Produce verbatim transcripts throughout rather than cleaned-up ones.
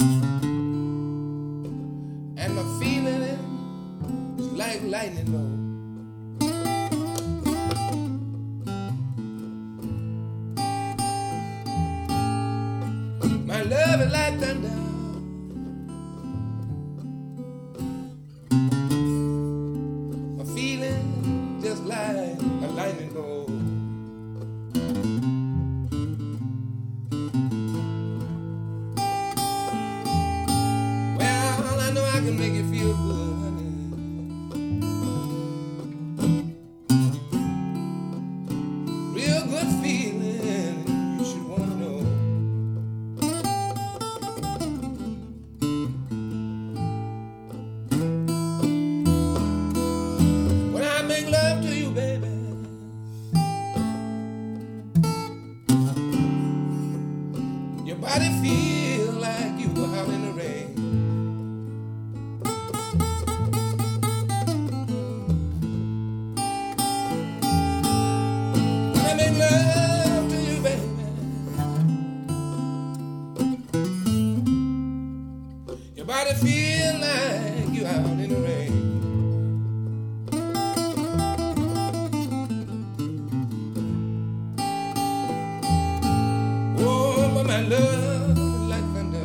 and my feeling is like lightning bolt. My love is like thunder, my feeling just like a lightning bolt. Well, I know I can make you feel good, honey. Real good feeling, you should wanna know. When I make love to you, baby, your body feel like you were out in the rain. When I make love to you, baby, your body feel like you out in the rain. Oh, but my love is like thunder,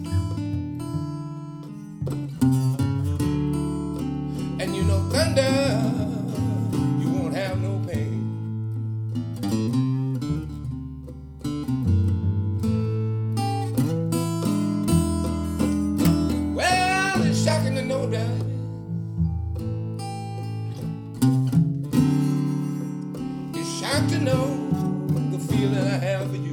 and you know thunder, you won't have no pain. Well, it's shocking to know that it's shocking to know the feeling I have for you.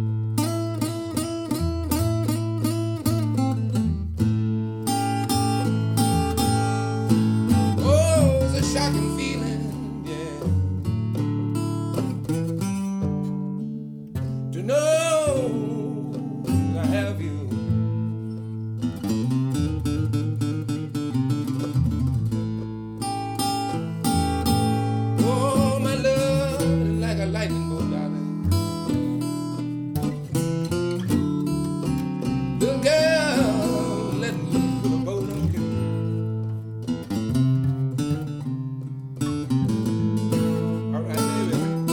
Oh, it's a shocking feeling, yeah, to know I have you. Oh, my love is like a lightning bolt, darling. Little girl, let me put a bolt on you. All right, baby.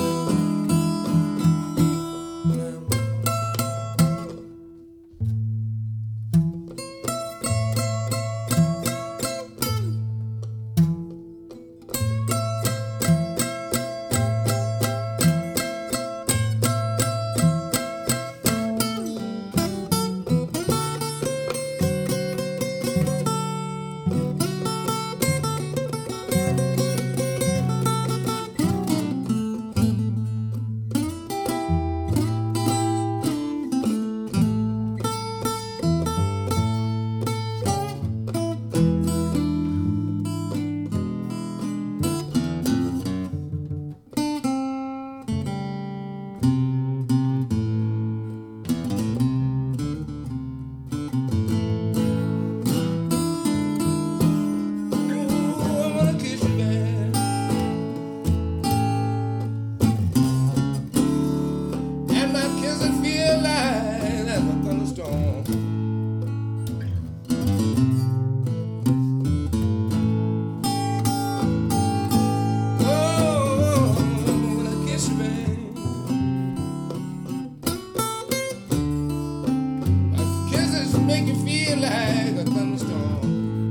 Make you feel like a thunderstorm.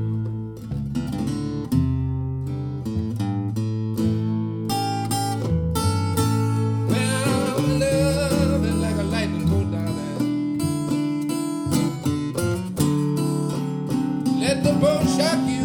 Well, love is like a lightning bolt, darling. Let the bolt shock you.